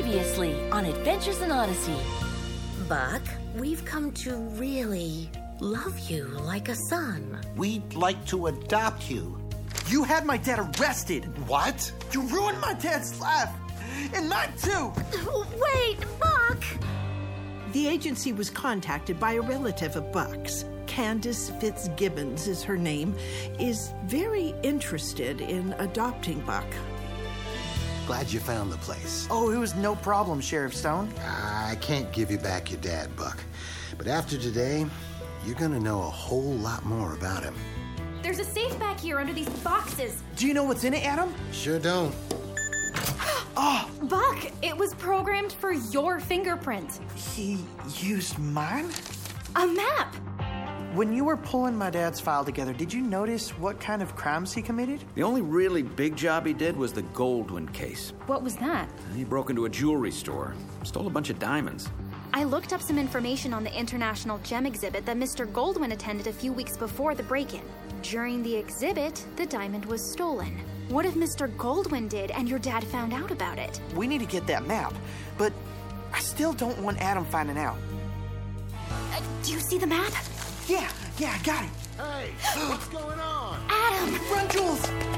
Previously on Adventures in Odyssey. Buck, we've come to really love you like a son. We'd like to adopt you. You had my dad arrested. What? You ruined my dad's life. And mine too. Wait, Buck! The agency was contacted by a relative of Buck's. Candace Fitzgibbons is her name, is very interested in adopting Buck. Glad you found the place. Oh, it was no problem, Sheriff Stone. I can't give you back your dad, Buck. But after today, you're gonna know a whole lot more about him. There's a safe back here under these boxes. Do you know what's in it, Adam? Sure don't. Oh, Buck, it was programmed for your fingerprint. he used mine? A map. When you were pulling my dad's file together, did you notice what kind of crimes he committed? The only really big job he did was the Goldwyn case. What was that? He broke into a jewelry store, stole a bunch of diamonds. I looked up some information on the International Gem exhibit that Mr. Goldwyn attended a few weeks before the break-in. During the exhibit, the diamond was stolen. What if Mr. Goldwyn did and your dad found out about it? We need to get that map, but I still don't want Adam finding out. Do you see the map? Yeah, I got it. Hey, what's going on? Adam! Run, Jules!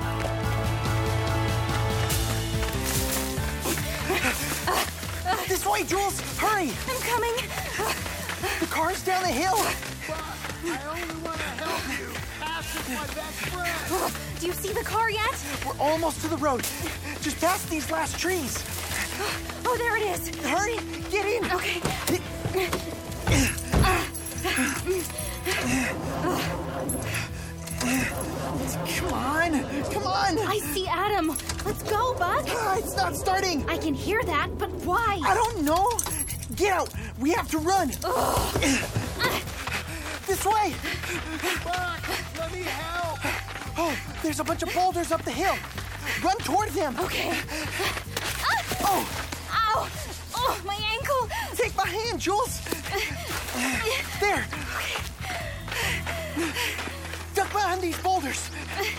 This way, Jules! Hurry! I'm coming. The car's down the hill! I only want to help you. Pass is my best friend. Do you see the car yet? We're almost to the road. Just past these last trees. Oh, there it is. Hurry! Get in! Okay. Come on! I see Adam. Let's go, Buck. It's not starting! I can hear that, but why? I don't know! Get out! We have to run! This way! Buck, let me help. Oh, there's a bunch of boulders up the hill. Run toward them! Okay. Oh, Ow! Oh, my ankle! take my hand, Jules! There! Duck behind these boulders!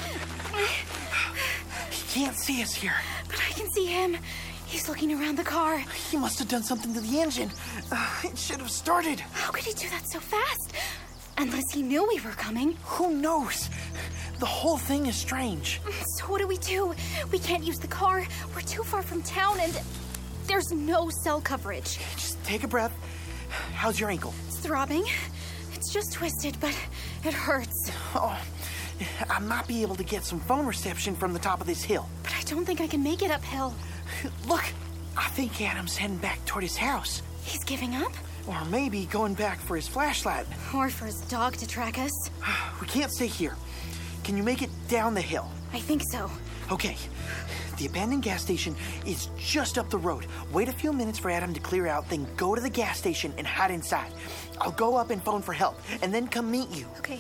He can't see us here. But I can see him. He's looking around the car. He must have done something to the engine. It should have started. How could he do that so fast? Unless he knew we were coming. Who knows? The whole thing is strange. So what do? We can't use the car. We're too far from town and there's no cell coverage. Just take a breath. How's your ankle? It's throbbing. It's just twisted, but it hurts. Oh, I might be able to get some phone reception from the top of this hill. But I don't think I can make it uphill. Look, I think Adam's heading back toward his house. He's giving up? Or maybe going back for his flashlight. Or for his dog to track us. We can't stay here. Can you make it down the hill? I think so. Okay. The abandoned gas station is just up the road. Wait a few minutes for Adam to clear out, then go to the gas station and hide inside. I'll go up and phone for help, and then come meet you. Okay.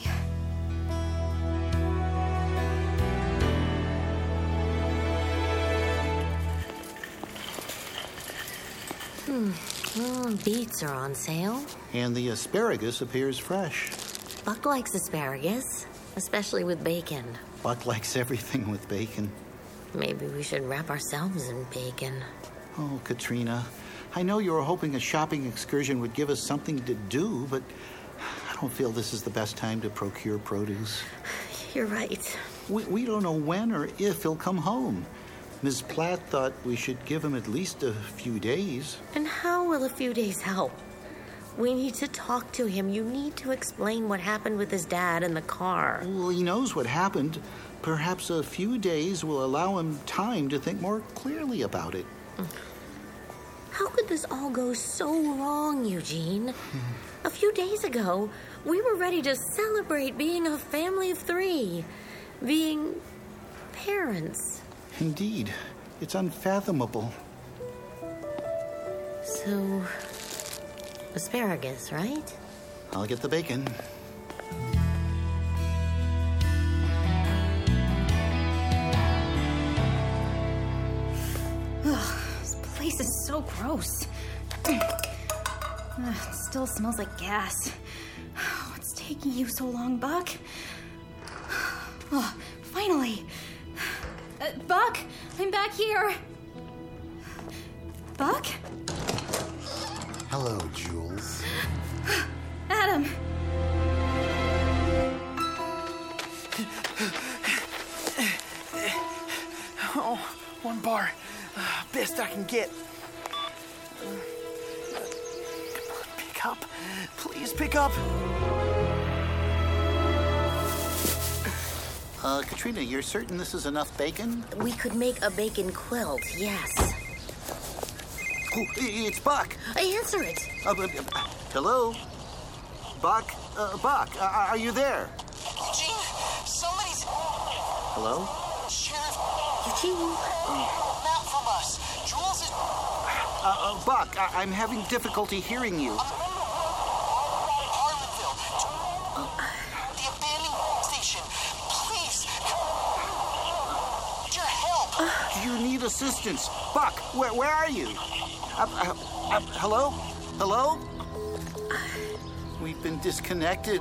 Beets are on sale. And the asparagus appears fresh. Buck likes asparagus, especially with bacon. Buck likes everything with bacon. Maybe we should wrap ourselves in bacon. Oh, Katrina, I know you were hoping a shopping excursion would give us something to do, but I don't feel this is the best time to procure produce. You're right. We don't know when or if he'll come home. Ms. Platt thought we should give him at least a few days. And how will a few days help? We need to talk to him. You need to explain what happened with his dad in the car. Well, he knows what happened. Perhaps a few days will allow him time to think more clearly about it. How could this all go so wrong, Eugene? A few days ago, we were ready to celebrate being a family of 3. Being parents. Indeed. It's unfathomable. So, asparagus, right? I'll get the bacon. This place is so gross. It still smells like gas. What's taking you so long, Buck? Oh, finally. Buck, I'm back here. Buck? Hello, Jules. Adam. Oh, 1 bar. Best I can get. Come on, pick up. Please pick up. Katrina, you're certain this is enough bacon? We could make a bacon quilt, yes. Oh, it's Buck. Answer it. Hello? Buck? Buck, are you there? Eugene, somebody's... Hello? Sheriff, Eugene. map from us. Jules is... Buck, I'm having difficulty hearing you. Harlanville. The abandoned station. Please. Need your help. Do you need assistance? Buck, where are you? Hello? Hello? We've been disconnected.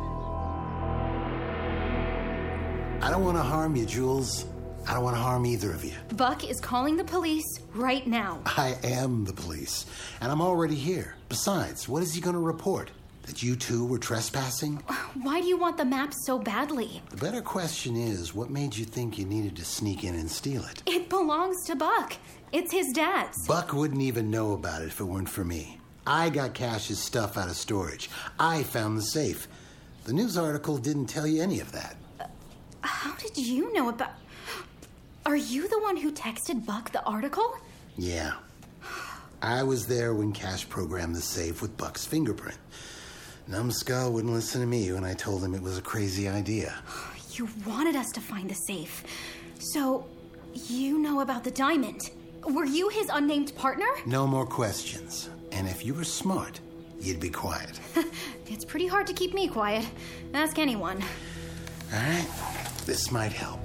I don't want to harm you, Jules. I don't want to harm either of you. Buck is calling the police right now. I am the police, and I'm already here. Besides, what is he going to report? That you two were trespassing? Why do you want the map so badly? The better question is, what made you think you needed to sneak in and steal it? It belongs to Buck. It's his dad's. Buck wouldn't even know about it if it weren't for me. I got Cash's stuff out of storage. I found the safe. The news article didn't tell you any of that. How did you know about... Are you the one who texted Buck the article? Yeah. I was there when Cash programmed the safe with Buck's fingerprint. Numbskull wouldn't listen to me when I told him it was a crazy idea. You wanted us to find the safe. So, you know about the diamond. Were you his unnamed partner? No more questions. And if you were smart, you'd be quiet. It's pretty hard to keep me quiet. Ask anyone. All right. This might help.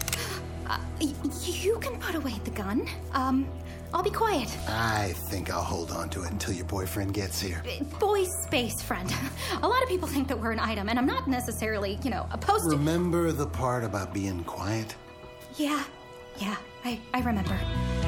You can put away the gun. I'll be quiet. I think I'll hold on to it until your boyfriend gets here. Boy space friend. A lot of people think that we're an item, and I'm not necessarily, opposed to... Remember the part about being quiet? Yeah, I remember.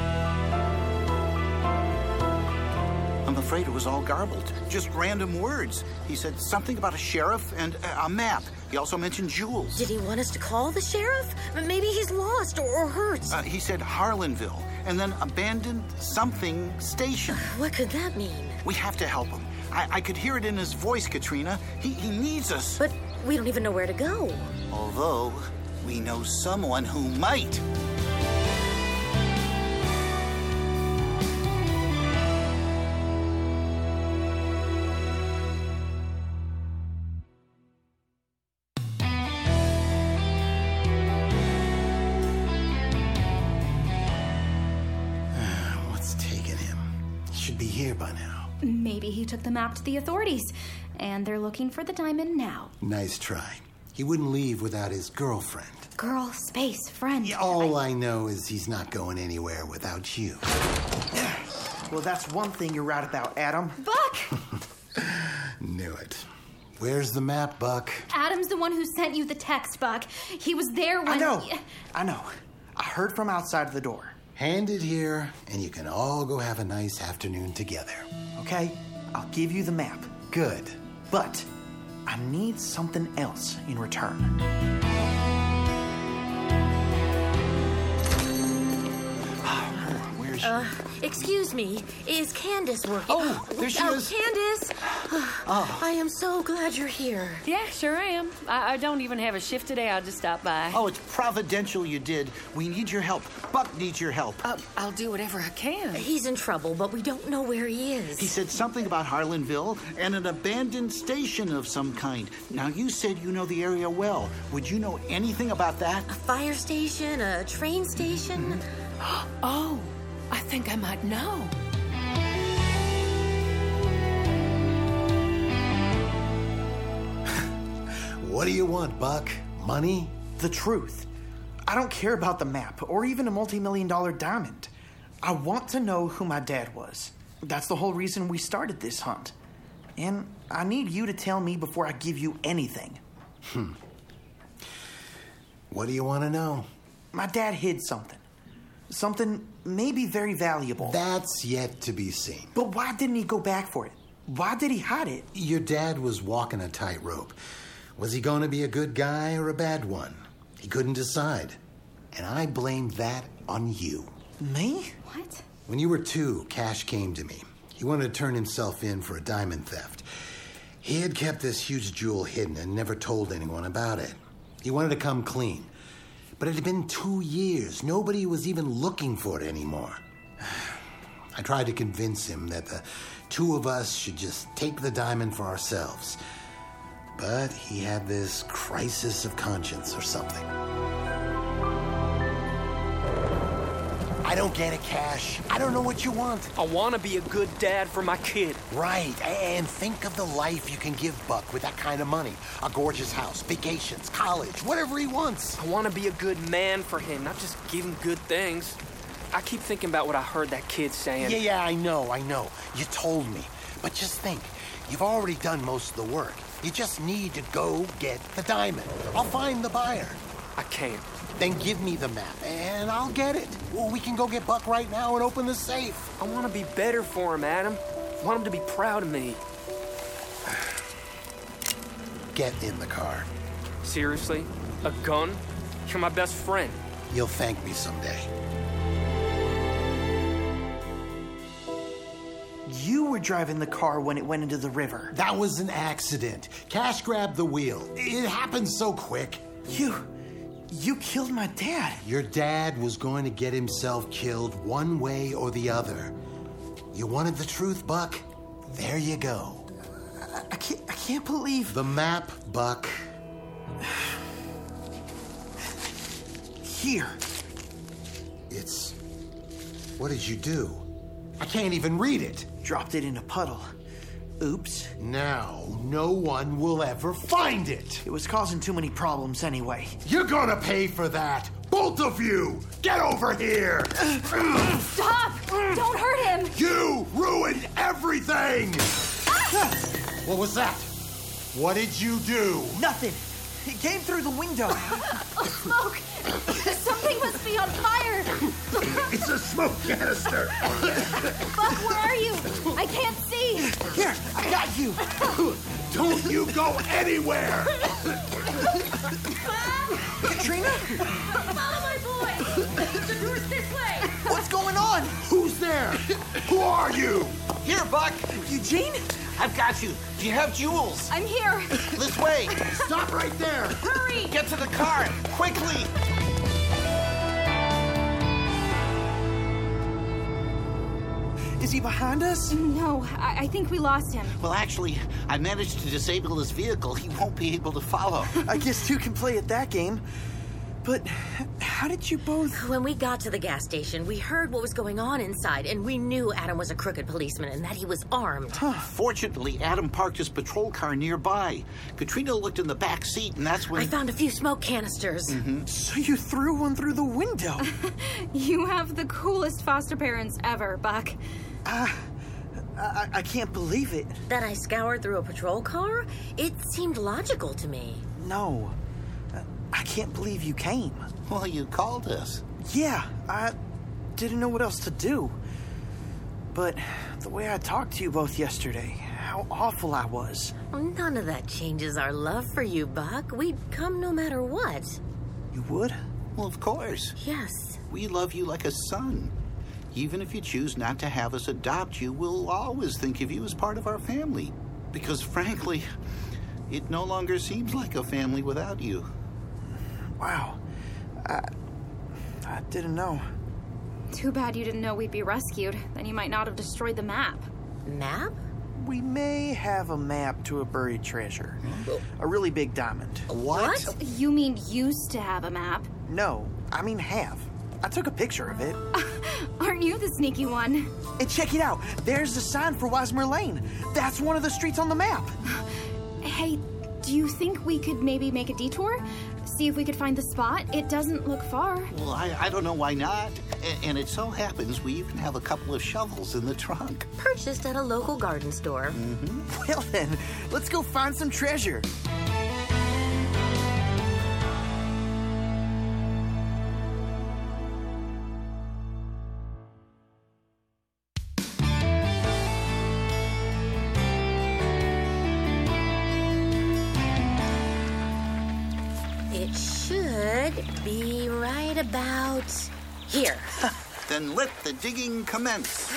I'm afraid it was all garbled. Just random words. He said something about a sheriff and a map. He also mentioned Jules. Did he want us to call the sheriff? Maybe he's lost or hurt. He said Harlanville and then abandoned something station. What could that mean? We have to help him. I could hear it in his voice, Katrina. He needs us. But we don't even know where to go. Although, we know someone who might. Here by now. Maybe he took the map to the authorities, and they're looking for the diamond now. Nice try. He wouldn't leave without his girlfriend. Girl, space, friend. Yeah, all I know is he's not going anywhere without you. Well, that's one thing you're right about, Adam. Buck! Knew it. Where's the map, Buck? Adam's the one who sent you the text, Buck. He was there when... I know. I heard from outside the door. Hand it here, and you can all go have a nice afternoon together. Okay, I'll give you the map. Good. But I need something else in return. Where's she? Excuse me, is Candace working? Oh, there she is. Candace! I am so glad you're here. Yeah, sure am. I don't even have a shift today. I'll just stop by. Oh, it's providential you did. We need your help. Buck needs your help. I'll do whatever I can. He's in trouble, but we don't know where he is. He said something about Harlanville and an abandoned station of some kind. Now, you said you know the area well. Would you know anything about that? A fire station? A train station? Oh, I think I might know. What do you want, Buck? Money? The truth. I don't care about the map or even a multi-million-dollar diamond. I want to know who my dad was. That's the whole reason we started this hunt. And I need you to tell me before I give you anything. What do you want to know? My dad hid something. Something maybe very valuable. That's yet to be seen. But why didn't he go back for it? Why did he hide it? Your dad was walking a tightrope. Was he going to be a good guy or a bad one? He couldn't decide. And I blamed that on you. Me? What? When you were 2, Cash came to me. He wanted to turn himself in for a diamond theft. He had kept this huge jewel hidden and never told anyone about it. He wanted to come clean. But it had been 2 years. Nobody was even looking for it anymore. I tried to convince him that the 2 of us should just take the diamond for ourselves. But he had this crisis of conscience or something. I don't get it, Cash. I don't know what you want. I want to be a good dad for my kid. Right, and think of the life you can give Buck with that kind of money. A gorgeous house, vacations, college, whatever he wants. I want to be a good man for him, not just give him good things. I keep thinking about what I heard that kid saying. Yeah, I know. You told me. But just think, you've already done most of the work. You just need to go get the diamond. I'll find the buyer. I can't. Then give me the map, and I'll get it. Well, we can go get Buck right now and open the safe. I want to be better for him, Adam. I want him to be proud of me. Get in the car. Seriously? A gun? You're my best friend. You'll thank me someday. You were driving the car when it went into the river. That was an accident. Cash grabbed the wheel. It happened so quick. You killed my dad. Your dad was going to get himself killed one way or the other. You wanted the truth, Buck? There you go. I can't believe... The map, Buck. Here. It's... What did you do? I can't even read it. Dropped it in a puddle. Oops. Now, no one will ever find it. It was causing too many problems anyway. You're gonna pay for that. Both of you! Get over here! Stop! Don't hurt him! You ruined everything! What was that? What did you do? Nothing. It came through the window. Smoke! Something must be on fire! It's a smoke canister! Buck, where are you? I can't see! Here, I got you! Don't you go anywhere! Katrina? Follow my boy! The door's this way! What's going on? Who's there? Who are you? Here, Buck. Eugene? I've got you. Do you have jewels? I'm here! This way. Stop right there! Hurry! Get to the car, quickly. Is he behind us? No, I think we lost him. Well, actually, I managed to disable his vehicle. He won't be able to follow. I guess 2 can play at that game. But how did you both... When we got to the gas station, we heard what was going on inside, and we knew Adam was a crooked policeman and that he was armed. Fortunately, Adam parked his patrol car nearby. Katrina looked in the back seat, and that's when... I found a few smoke canisters. So you threw one through the window? You have the coolest foster parents ever, Buck. I can't believe it. That I scoured through a patrol car? It seemed logical to me. No. I can't believe you came. Well, you called us. Yeah, I didn't know what else to do. But the way I talked to you both yesterday, how awful I was. None of that changes our love for you, Buck. We'd come no matter what. You would? Well, of course. Yes. We love you like a son. Even if you choose not to have us adopt you, we'll always think of you as part of our family. Because, frankly, it no longer seems like a family without you. Wow. I didn't know. Too bad you didn't know we'd be rescued. Then you might not have destroyed the map. Map? We may have a map to a buried treasure. A really big diamond. What? You mean used to have a map? No, I mean have. I took a picture of it. Aren't you the sneaky one? And check it out. There's the sign for Wismer Lane. That's one of the streets on the map. Hey, do you think we could maybe make a detour? See if we could find the spot? It doesn't look far. Well, I don't know why not. And it so happens we even have a couple of shovels in the trunk. Purchased at a local garden store. Well then, let's go find some treasure. should be right about here. Then let the digging commence.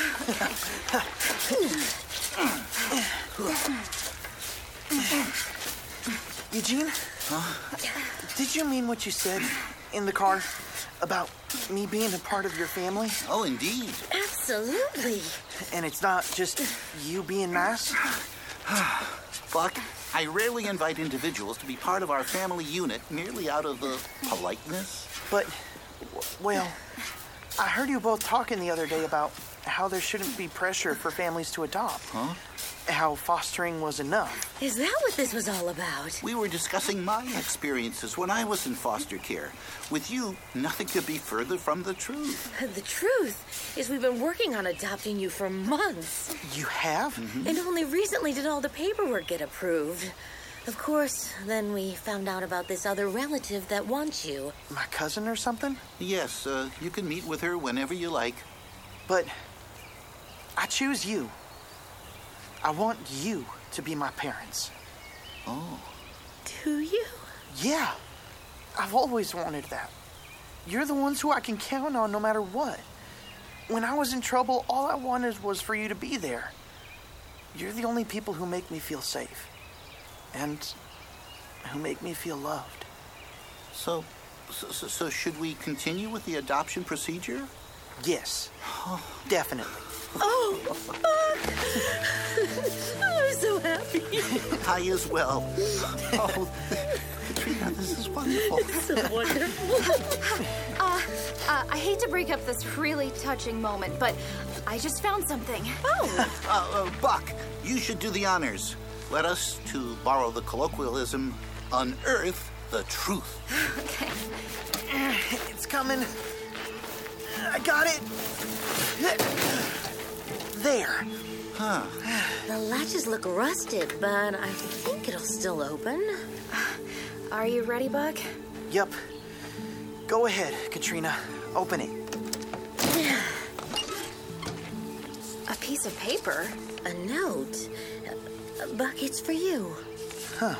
Eugene? Huh? Did you mean what you said in the car about me being a part of your family? Oh, indeed. Absolutely. And it's not just you being nice? Buck, I rarely invite individuals to be part of our family unit merely out of politeness. But, well, I heard you both talking the other day about how there shouldn't be pressure for families to adopt. Huh? How fostering was enough. Is that what this was all about? We were discussing my experiences when I was in foster care. With you, nothing could be further from the truth. The truth is we've been working on adopting you for months. You have? Mm-hmm. And only recently did all the paperwork get approved. Of course, then we found out about this other relative that wants you. My cousin or something? Yes, you can meet with her whenever you like. But I choose you. I want you to be my parents. Oh. Do you? Yeah. I've always wanted that. You're the ones who I can count on no matter what. When I was in trouble, all I wanted was for you to be there. You're the only people who make me feel safe. And who make me feel loved. So should we continue with the adoption procedure? Yes. Definitely. Oh, Buck! I'm so happy. I as well. Oh, Katrina, this is wonderful. It's so wonderful. I hate to break up this really touching moment, but I just found something. Oh. Buck, you should do the honors. Let us, to borrow the colloquialism, unearth the truth. Okay. It's coming. I got it. There. Huh. The latches look rusted, but I think it'll still open. Are you ready, Buck? Yup. Go ahead, Katrina. Open it. A piece of paper? A note. Buck, it's for you. Huh.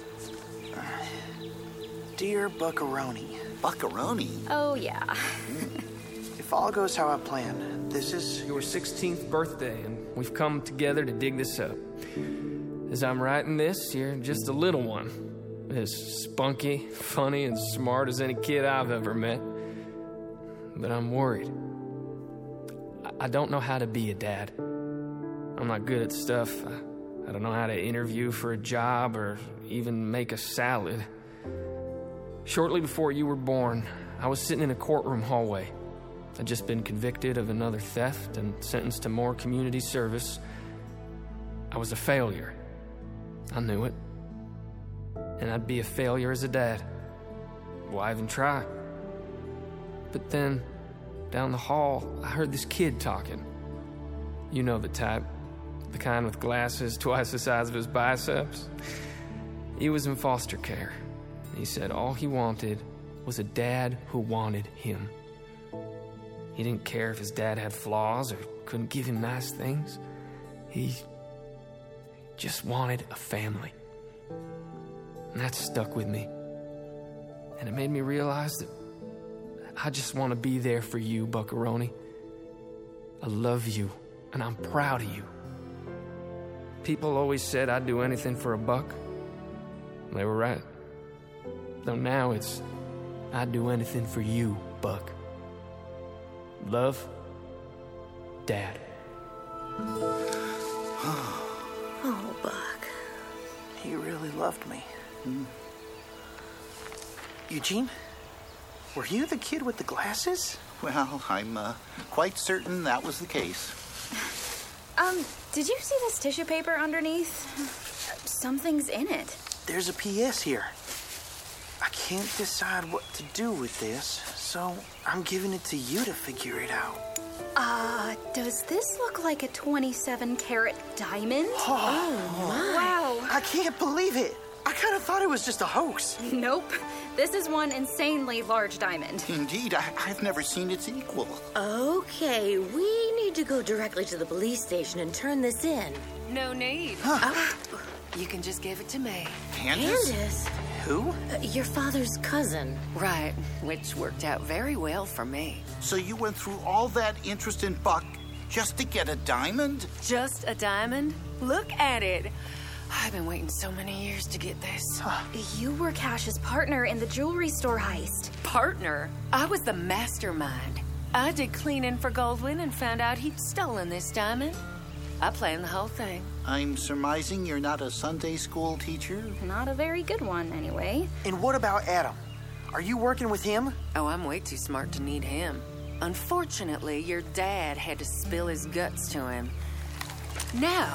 Dear Buckaroni. Buckaroni? Oh, yeah. If all goes how I planned, this is your 16th birthday, and we've come together to dig this up. As I'm writing this, you're just a little one. As spunky, funny, and smart as any kid I've ever met. But I'm worried. I don't know how to be a dad. I'm not good at stuff. I don't know how to interview for a job or even make a salad. Shortly before you were born, I was sitting in a courtroom hallway. I'd just been convicted of another theft and sentenced to more community service. I was a failure. I knew it. And I'd be a failure as a dad. Why even try? But then, down the hall, I heard this kid talking. You know the type. The kind with glasses twice the size of his biceps. He was in foster care. He said all he wanted was a dad who wanted him. He didn't care if his dad had flaws or couldn't give him nice things. He just wanted a family. And that stuck with me. And it made me realize that I just want to be there for you, Buckaroni. I love you, and I'm proud of you. People always said I'd do anything for a buck. They were right. Though now it's, I'd do anything for you, Buck. Love, Dad. Oh, Buck. He really loved me. Eugene? Were you the kid with the glasses? Well, I'm quite certain that was the case. Did you see this tissue paper underneath? Something's in it. There's a PS here. I can't decide what to do with this, so I'm giving it to you to figure it out. Does this look like a 27-carat diamond? Oh, my. Wow. I can't believe it. I kind of thought it was just a hoax. Nope. This is one insanely large diamond. Indeed, I've never seen its equal. Okay, we need to go directly to the police station and turn this in. No need. Huh. You can just give it to me. Candace? Candace? Who? Your father's cousin. Right, which worked out very well for me. So you went through all that interest in Buck just to get a diamond? Just a diamond? Look at it. I've been waiting so many years to get this. You were Cash's partner in the jewelry store heist. Partner? I was the mastermind. I did cleaning for Goldwyn and found out he'd stolen this diamond. I planned the whole thing. I'm surmising you're not a Sunday school teacher? Not a very good one, anyway. And what about Adam? Are you working with him? Oh, I'm way too smart to need him. Unfortunately, your dad had to spill his guts to him. Now,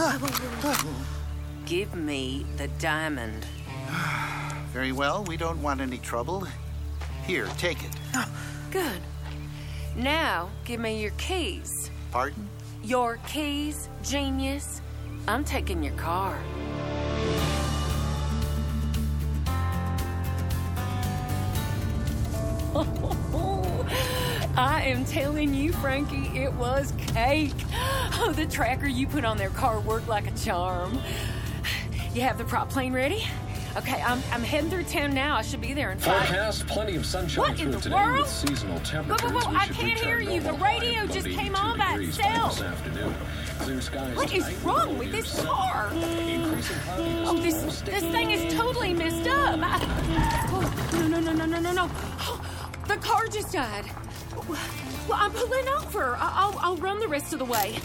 give me the diamond. Very well, we don't want any trouble. Here, take it. Good. Now, give me your keys. Pardon? Your keys, genius. I'm taking your car. I am telling you, Frankie, it was cake. Oh, the tracker you put on their car worked like a charm. You have the prop plane ready? Okay, I'm heading through town now. I should be there in 5. Forecast, plenty of sunshine What in through the today world? with seasonal temperatures. Whoa, We I should can't reach hear our you. The normal high radio of just 82 came on by degrees itself. This afternoon. Clear skies What is tonight, wrong with low this near car? 7. Increasing cloudiness Oh, this most thing is totally messed up. No. Oh, the car just died. Well, I'm pulling over. I'll run the rest of the way.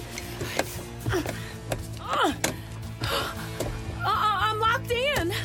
I'm locked in.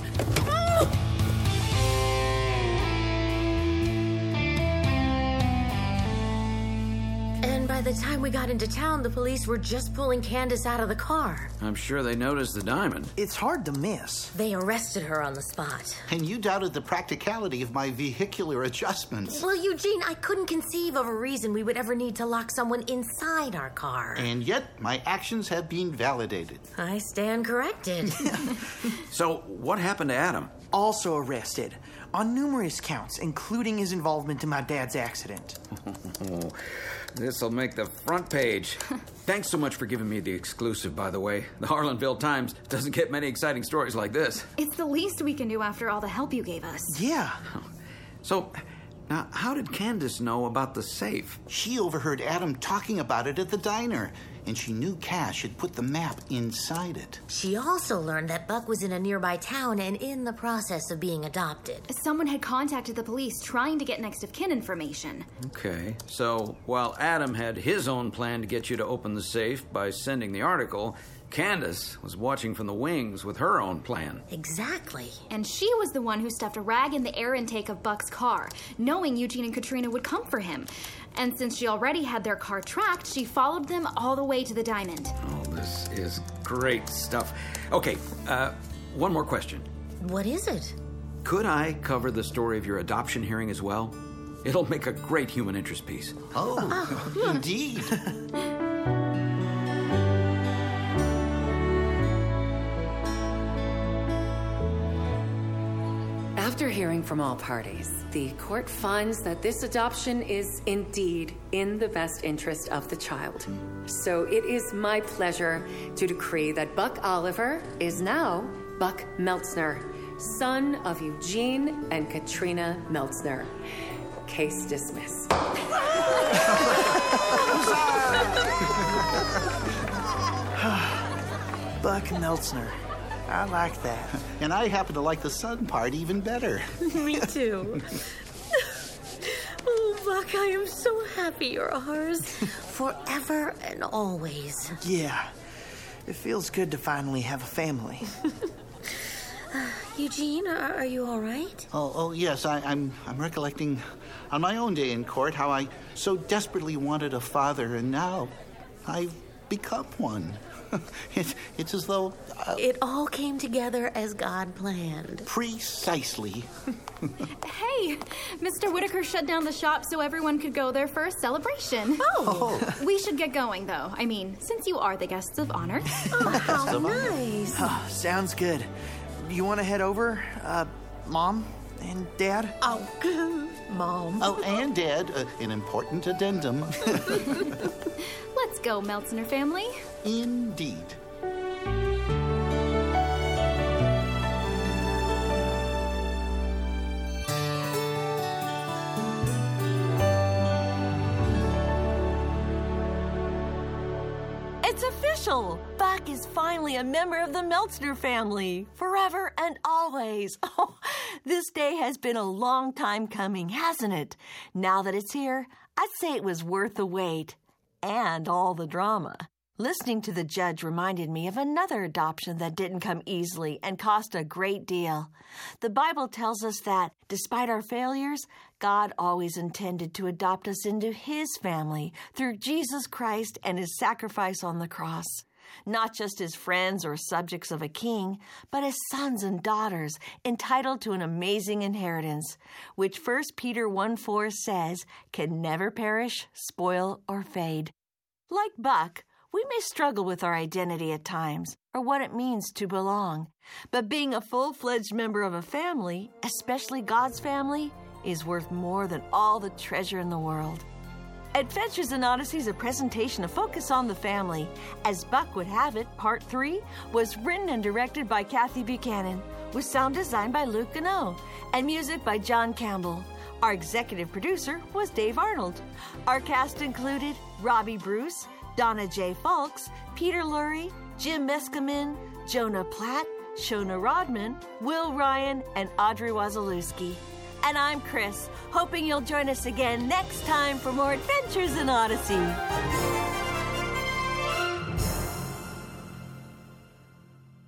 And by the time we got into town, the police were just pulling Candace out of the car. I'm sure they noticed the diamond. It's hard to miss. They arrested her on the spot. And you doubted the practicality of my vehicular adjustments. Well, Eugene, I couldn't conceive of a reason we would ever need to lock someone inside our car. And yet, my actions have been validated. I stand corrected. So, what happened to Adam? Also arrested on numerous counts, including his involvement in my dad's accident. This'll make the front page. Thanks so much for giving me the exclusive, by the way. The Harlanville Times doesn't get many exciting stories like this. It's the least we can do after all the help you gave us. Yeah. So, now, how did Candace know about the safe? She overheard Adam talking about it at the diner, and she knew Cash had put the map inside it. She also learned that Buck was in a nearby town and in the process of being adopted. Someone had contacted the police trying to get next of kin information. Okay, so while Adam had his own plan to get you to open the safe by sending the article, Candace was watching from the wings with her own plan. Exactly. And she was the one who stuffed a rag in the air intake of Buck's car, knowing Eugene and Katrina would come for him. And since she already had their car tracked, she followed them all the way to the diamond. Oh, this is great stuff. Okay, one more question. What is it? Could I cover the story of your adoption hearing as well? It'll make a great human interest piece. Oh, indeed. After hearing from all parties, the court finds that this adoption is indeed in the best interest of the child. So it is my pleasure to decree that Buck Oliver is now Buck Meltzner, son of Eugene and Katrina Meltzner. Case dismissed. Buck Meltzner. I like that. And I happen to like the son part even better. Me too. Oh, Buck, I am so happy you're ours. Forever and always. Yeah. It feels good to finally have a family. Eugene, are you all right? Oh, yes, I'm recollecting on my own day in court how I so desperately wanted a father, and now I've become one. It's as though... It all came together as God planned. Precisely. Hey, Mr. Whitaker shut down the shop so everyone could go there for a celebration. Oh. We should get going, though. I mean, since you are the guests of honor. Oh, how nice. Oh, sounds good. You want to head over, Mom and Dad? Oh, Mom. Oh, and Dad, an important addendum. Let's go, Meltzner family. Indeed. official. Buck is finally a member of the Meltzner family, forever and always. Oh, this day has been a long time coming, hasn't it? Now that it's here, I'd say it was worth the wait and all the drama. Listening to the judge reminded me of another adoption that didn't come easily and cost a great deal. The Bible tells us that, despite our failures, God always intended to adopt us into His family through Jesus Christ and His sacrifice on the cross. Not just as friends or subjects of a king, but as sons and daughters entitled to an amazing inheritance, which 1 Peter 1:4 says can never perish, spoil, or fade. Like Buck, we may struggle with our identity at times, or what it means to belong. But being a full-fledged member of a family, especially God's family, is worth more than all the treasure in the world. Adventures in Odyssey is a presentation of Focus on the Family. As Buck would have it, Part 3 was written and directed by Kathy Buchanan, with sound design by Luke Gano, and music by John Campbell. Our executive producer was Dave Arnold. Our cast included Robbie Bruce, Donna J. Falks, Peter Lurie, Jim Meskimen, Jonah Platt, Shona Rodman, Will Ryan, and Audrey Wazalewski. And I'm Chris, hoping you'll join us again next time for more Adventures in Odyssey.